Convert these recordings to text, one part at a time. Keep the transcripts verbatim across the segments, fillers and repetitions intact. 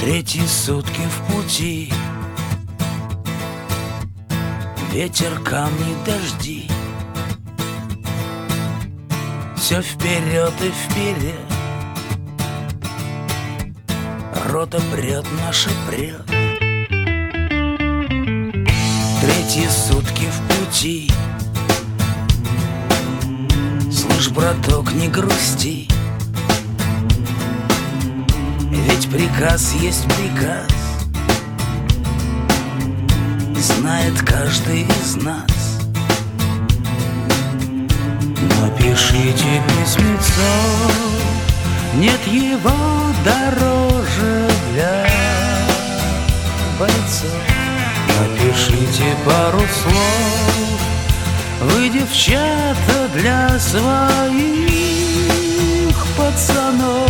Третьи сутки в пути, ветер, камни, дожди. Все вперед и вперед, рота прет, наша прет. Третьи сутки в пути, слышь, браток, не грусти, ведь приказ есть приказ, знает каждый из нас. Напишите письмецо, нет его дороже для бойцов. Напишите пару слов, вы, девчата, для своих пацанов.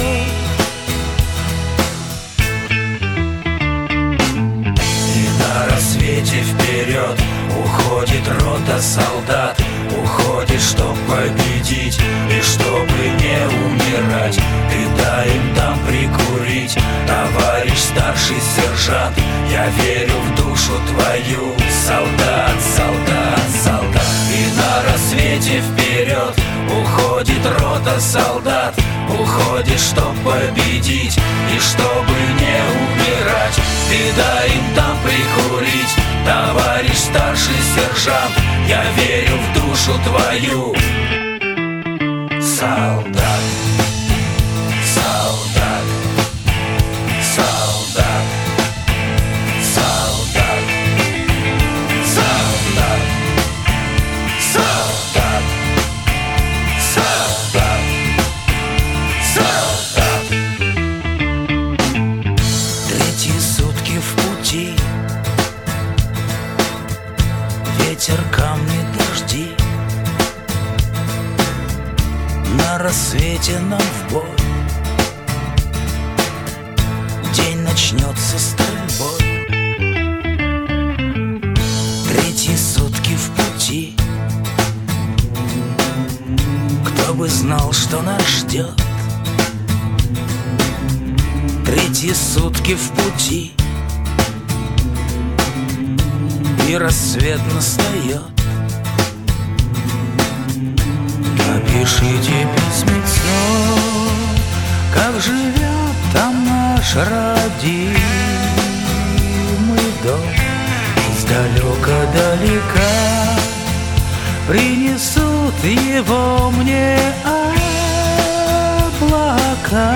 И на рассвете вперед уходит рота солдат, уходит, чтоб победить и чтобы не умирать. Ты дай им там прикурить, товарищ старший сержант, я верю в душу твою, солдат, солдат, солдат. И на рассвете вперед уходит рота солдат, уходит, чтоб победить и чтобы не умирать. Ты дай им там прикурить, товарищ старший сержант, я верю в душу твою, солдат, солдат, солдат, солдат, солдат, солдат, солдат, солдат. Третьи сутки в пути, ветер, камни, дожди. На рассвете нам в бой, день начнется стрельбой. Третьи сутки в пути, кто бы знал, что нас ждет. Третьи сутки в пути, и рассвет настает. Напишите письмецо, как живет там наш родимый дом. Издалека-далека принесут его мне облака.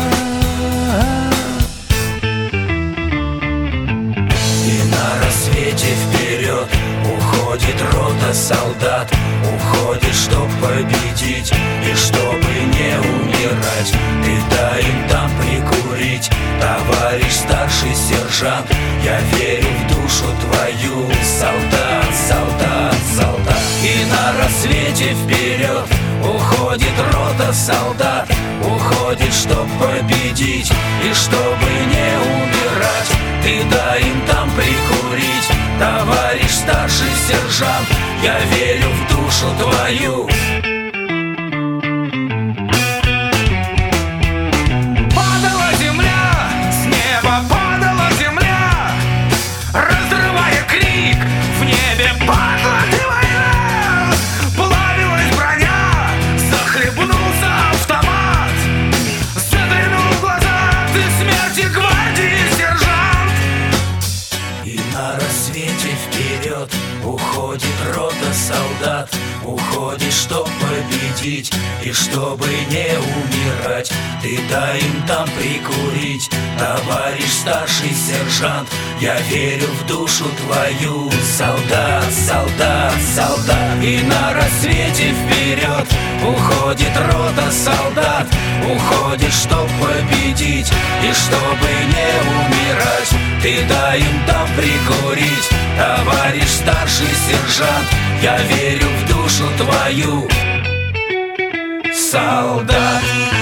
И на рассвете вперед уходит рота солдат, уходит, чтоб победить и чтобы не умирать. Ты дай им там прикурить, товарищ старший сержант, я верю в душу твою, солдат, солдат, солдат. И на рассвете вперед уходит рота солдат, уходит, чтоб победить и чтобы не умирать. Ты дай им там прикурить, товарищ старший сержант, я верю в душу твою. Падала земля, с неба падала земля, разрывая крик, в небе падла ты война. Плавилась броня, захлебнулся автомат, заглянул в глаза ты смерти гвардии сержант. И на рассвете вперед уходит рота солдат, уходит, чтоб победить и чтобы не умирать. Ты дай им там прикурить, товарищ старший сержант, я верю в душу твою, солдат, солдат, солдат. И на рассвете вперед уходит рота солдат, уходит, чтоб победить и чтобы не умирать. Ты дай им там прикурить, товарищ старший сержант, я верю в душу твою, солдат.